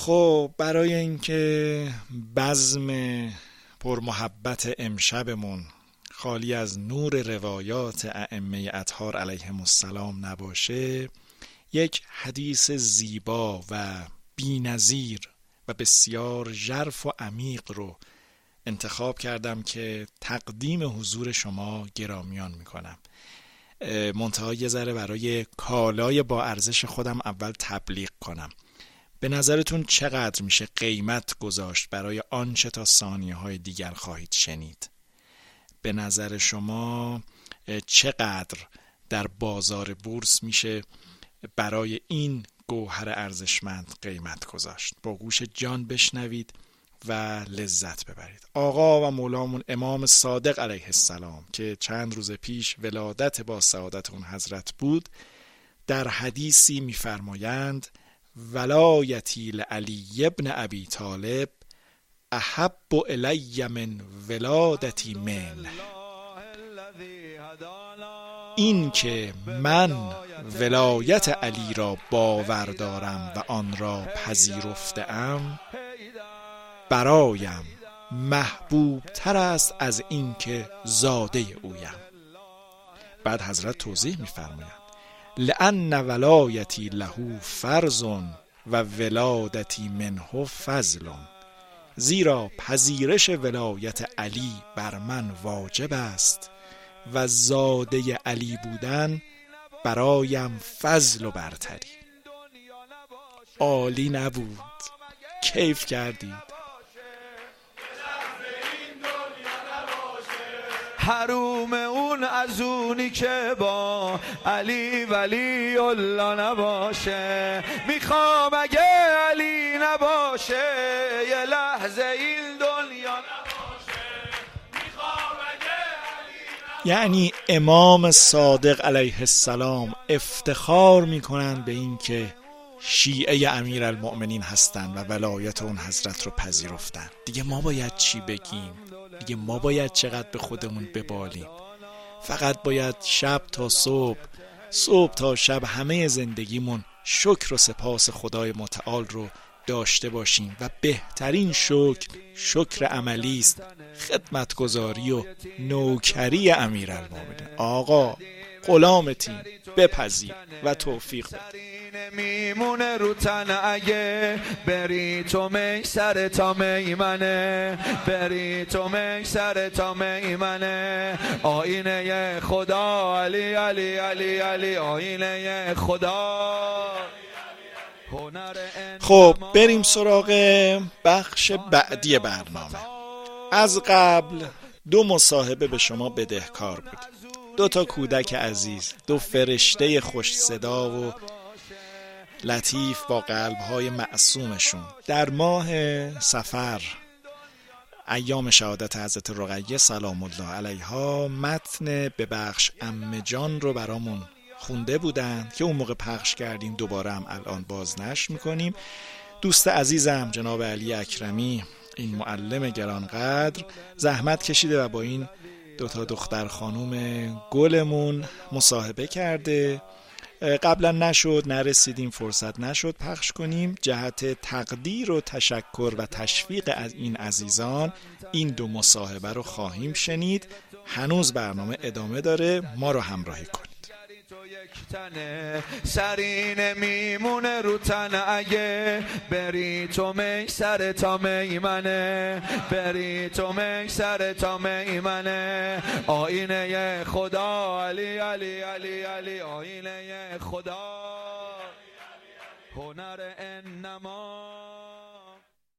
خب برای اینکه بزم پرمحبت امشبمون خالی از نور روایات ائمه اطهار علیهم السلام نباشه، یک حدیث زیبا و بی‌نظیر و بسیار ژرف و عمیق رو انتخاب کردم که تقدیم حضور شما گرامیان میکنم. منتها یه ذره برای کالای با ارزش خودم اول تبلیغ کنم. به نظرتون چقدر میشه قیمت گذاشت برای آنچه تا ثانیه های دیگر خواهید شنید؟ به نظر شما چقدر در بازار بورس میشه برای این گوهر ارزشمند قیمت گذاشت؟ با گوش جان بشنوید و لذت ببرید. آقا و مولامون امام صادق علیه السلام که چند روز پیش ولادت با سعادت اون حضرت بود، در حدیثی میفرمایند ولایتی لعلی ابن ابی طالب احب الی من ولادتی من. این که من ولایت علی را باور دارم و آن را پذیرفتم برایم محبوب تر است از این که زاده اویم. بعد حضرت توضیح می‌فرمایند لأن ولایتی له فرض و ولادتی منه فضل، زیرا پذیرش ولایت علی بر من واجب است و زاده علی بودن برایم فضل و برتری. عالی نبود؟ کیف کردید؟ حروم اون از اونی که با علی ولی الله نباشه. میخوام اگه علی نباشه یه لحظه این دنیا نباشه. میخوام اگه علی نباشه. یعنی امام صادق علیه السلام افتخار میکنند به این که شیعه امیرالمؤمنین هستند و ولایت اون حضرت رو پذیرفتن. دیگه ما باید چی بگیم؟ دیگه ما باید چقدر به خودمون ببالیم؟ فقط باید شب تا صبح، صبح تا شب همه زندگیمون شکر و سپاس خدای متعال رو داشته باشیم و بهترین شکر عملی است خدمتگزاری و نوکری امیرالمؤمنین. آقا غلامتیم، بپذیر و توفیق بده. میمونه رو تن اگه بری تو میسر تا میمنه، بری تو میسر تا میمنه. آینه خدا علی علی علی علی، آینه خدا. خب بریم سراغ بخش بعدی برنامه. از قبل 2 مصاحبه به شما بدهکار بود. 2 تا کودک عزیز، 2 فرشته خوش صدا و لطیف با قلب‌های معصومشون در ماه صفر، ایام شهادت حضرت رقیه سلام الله علیها، متن ببخش عمه جان رو برامون خونده بودن که اون موقع پخش کردیم، دوباره هم الان بازنشر میکنیم. دوست عزیزم جناب علی اکرمی، این معلم گرانقدر، زحمت کشیده و با این 2 تا دختر خانوم گلمون مصاحبه کرده. قبلا نشد، نرسیدیم، فرصت نشد پخش کنیم. جهت تقدیر و تشکر و تشویق از این عزیزان این 2 مصاحبه رو خواهیم شنید. هنوز برنامه ادامه داره، ما رو همراهی کنید. سرین میمونه رو تن اگه بری تو میسر تا میمنه، بری تو میسر تا میمنه. آینه خدا علی علی علی علی، آینه خدا. هنر انما